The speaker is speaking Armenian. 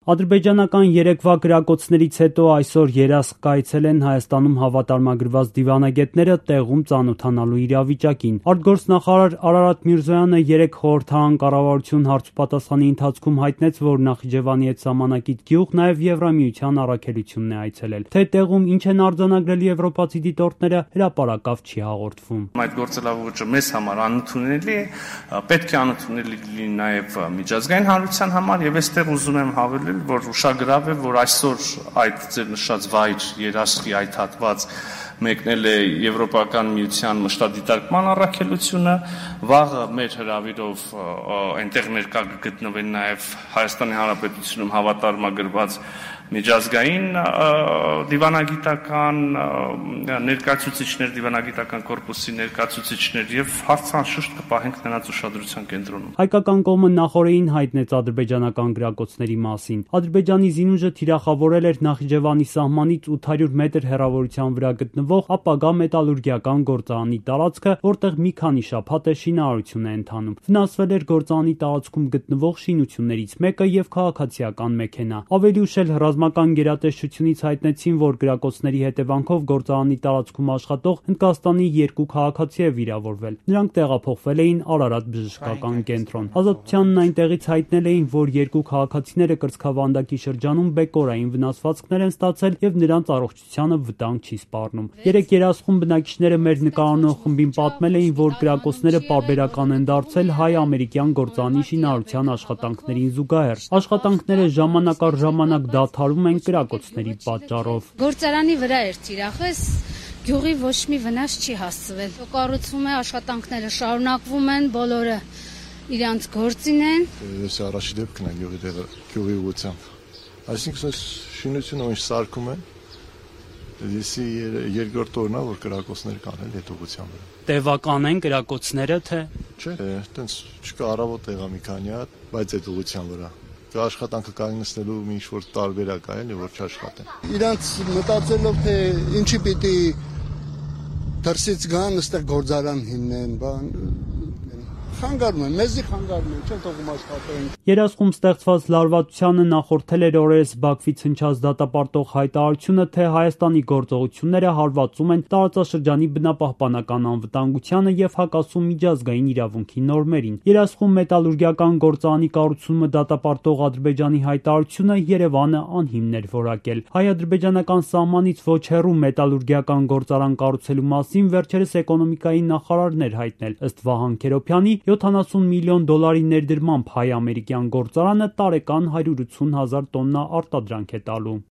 Ադրբեջանական երեկվա կրակոցներից հետո այսօր երասխ կայցել են Հայաստանում հավատարմագրված դիվանագետները տեղում ծանոթանալու իրավիճակին։ Արտգործնախարար Արարատ Միրզոյանը երեկ խորհրդարան կառավարություն հարցուպատասխանի ընթացքում հայտնեց, որ Նախիջևանի հետ սահմանակիցը գյուղ նաև Եվրամիության առաքելությունն է այցելել։ Թե տեղում ինչ են արձանագրել եվրոպացի դիտորդները, հրապարակավ չի հաղորդվում։ Այդ գործելավոճը մեզ համար անընդունելի է, պետք է անընդունելի լինի նաև միջազգային հանրության համար, եւ այստեղ ուզում եմ հավելել, որ ուշագրավ է, որ այսօր այդ ձեր նշած վայր երասխի այդ հատված մեկնել է Եվրոպական միության մշտադիտարկման առաքելությունը, վաղը մեր հրավիրով այնտեղ ներկա կգտնվեն նաև Հայաստանի Հանրապետությունում հավատարմագրված միջազգային դիվանագիտական ներկայացուցիչներ, դիվանագիտական կորպուսի ներկայացուցիչներ եւ հարցանշուշտ կպահենք նրանց ուշադրության կենտրոնում։ Հայկական կողմը նախորդին հայտնեց ադրբեջանական գրակոծների մասին։ Ադրբեջանի զինուժը թիրախավորել էր Նախիջևանի սահմանից 800 մետր հեռավորության վրա գտնվող ապագա մետալուրգիական գործարանի տարածքը, որտեղ մի քանի շաբաթ է շինարարություն է ընթանում։ Վնասվել էր գործարանի տարածքում գտնվող շինություններից մեկը եւ քաղաքացիական մեքենա։ Ավելի ուշ էլ ռազմական գերատեսչությունից հայտնեցին, որ գրակոծների հետևանքով գործարանի տարածքում աշխատող Հնդկաստանի 2 քաղաքացի է վիրավորվել։ Նրանք տեղափոխվել էին Արարատ բժշկական կենտրոն։ Ազատությանն այնտեղից հայտնել էին, որ 2 քաղաքացիները կրծքավանդակի շրջանում բեկորային վնասվածքներ են ստացել եւ նրանց առողջությանը վտանգ չի սպառնում։ Երեք երասխում բնակիչները մեր նկարանող խմբին պատմել էին, որ գրակոծները պարբերական են դարձել հայ-ամերիկյան գործարանի շինարարության աշխատանքներին զուգահեռ։ Աշխատանքները ժամանակ առ ժամանակ դադարում են գրակոծների պատճառով։ Գործարանի վրա էր թիրախս, գյուղի ոչ մի վնաս չի հասցվել։ Կառուցվում է, աշխատանքները շարունակվում են, բոլորը իրանց գործին են։ Ես առաջի դեպքն եմ գյուղի ուղղությամբ։ Այսինքն շինությունը ինչ սարքում են, Դեսի երկրորդ օրն է, որ կրակոցներ կան էլ այդ ուղղությամբ։ Տևական են կրակոցները, թե։ Չէ, այտենց չկա առավոտ եղա մի քանի հատ, բայց այդ ուղղության վրա։ Աշխատանքը կանգնեցնելու մի ինչ-որ տարբերակ է, էլի որ չաշխատեն։ Իրանց մտածելով թե ինչի պիտի դրսից գան, այստեղ գործարան հիմնեն, բան խանգարում են, մեզի խանգարում են, չեն թողում աշխատեն։ Երասխում ստեղծված լարվածությանը նախորդել էր օրերս Բաքվից հնչած դատապարտող հայտարարությունը, թե Հայաստանի գործողությունները հարվածում են տարածաշրջանի բնապահպանական անվտանգությանը եւ հակասում միջազգային իրավունքի նորմերին։ Երասխում մետալուրգիական գործարանի կառուցումը դատապարտող Ադրբեջանի հայտարարությունը Երևանը անհիմն էր որակել։ Հայ-ադրբեջանական սահմանից ոչ հեռու մետալուրգիական գործարան կառուցելու մասին վերջերս էկոնոմիկայի նախարարն էր հայտնել։ Ըստ Վահան Քերոբյանի 70 միլիոն դոլարի ներդրմամբ հայ-ամերիկյան գործարանը տարեկան 180,000 տոննա արտադրանք է տալու։